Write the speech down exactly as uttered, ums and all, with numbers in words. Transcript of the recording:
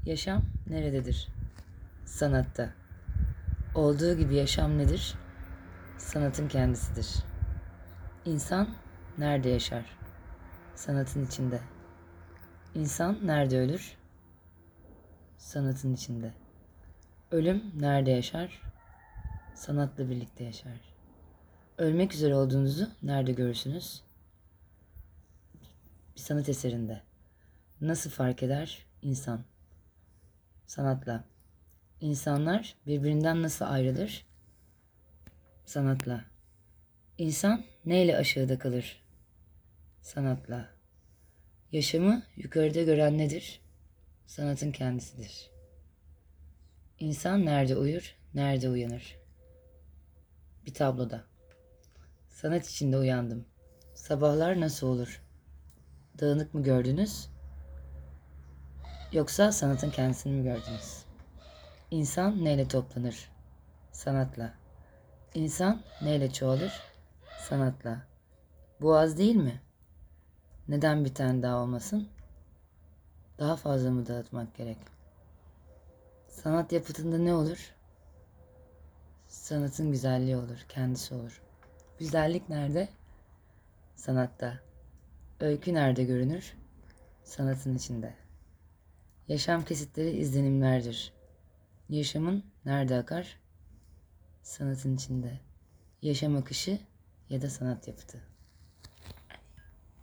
Yaşam nerededir? Sanatta. Olduğu gibi yaşam nedir? Sanatın kendisidir. İnsan nerede yaşar? Sanatın içinde. İnsan nerede ölür? Sanatın içinde. Ölüm nerede yaşar? Sanatla birlikte yaşar. Ölmek üzere olduğunuzu nerede görürsünüz? Bir sanat eserinde. Nasıl fark eder insan? Sanatla. İnsanlar birbirinden nasıl ayrılır? Sanatla. İnsan neyle aşağıda kalır? Sanatla. Yaşamı yukarıda gören nedir? Sanatın kendisidir. İnsan nerede uyur, nerede uyanır? Bir tabloda. Sanat içinde uyandım. Sabahlar nasıl olur? Dağınık mı gördünüz? Yoksa sanatın kendisini mi gördünüz? İnsan neyle toplanır? Sanatla. İnsan neyle çoğalır? Sanatla. Bu az değil mi? Neden bir tane daha olmasın? Daha fazla mı dağıtmak gerek? Sanat yapıtında ne olur? Sanatın güzelliği olur, kendisi olur. Güzellik nerede? Sanatta. Öykü nerede görünür? Sanatın içinde. Yaşam kesitleri izlenimlerdir. Yaşamın nerede akar? Sanatın içinde. Yaşam akışı ya da sanat yapıtı.